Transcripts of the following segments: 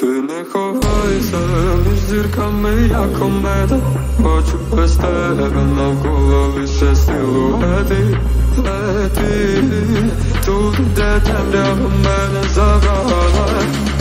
не ховайся між зірками, я комета. Хочу без тебе, навколо лише силуети. Лети туди, де темрява мене забрала.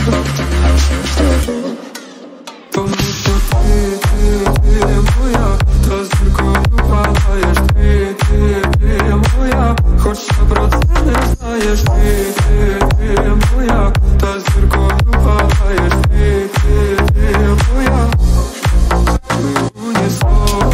Тому що ти моя, та зіркою палаєш. Ти моя, хоч я про це не знаєш. Ти моя, та зіркою палаєш. Ти моя, унісон.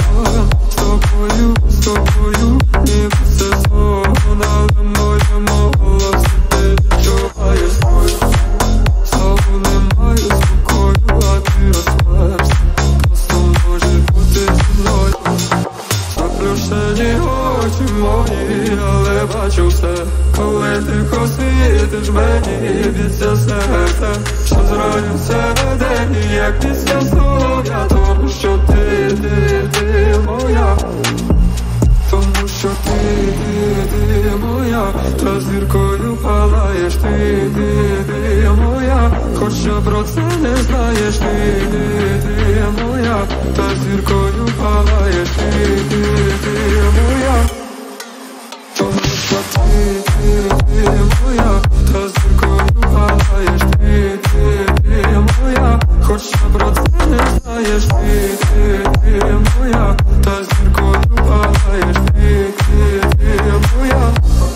З тобою ніби сезон, але моєму голосі ти відчуваєш боль. Знову немає спокою, а ти розпався. Просто може бути зі мною. Заплющені очі мої, але бачу все. Коли ти світиш мені, б'ється серце, що зраю всередині, як після здоров'я. Тому що ти моя. Тому що ти моя, та зіркою палаєш. Ти моя, хоч я про це не знаєш. Ти моя, та зіркою палаєш. Ти моя. Тому що ти моя, та зіркою палаєш. Ти моя, хоч я про це не знаєш. Ти моя, та зіркою палаєш. Ти моя,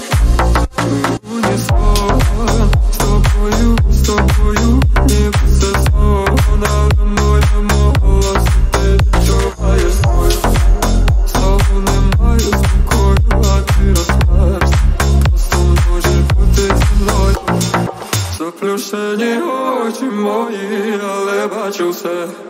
унісон. З тобою ніби сезон, але моєму голосі ти відчуваєш боль. Знову немає спокою, а ти розпався. Просто може бути зі мною. Заплющені очі мої, але бачу все.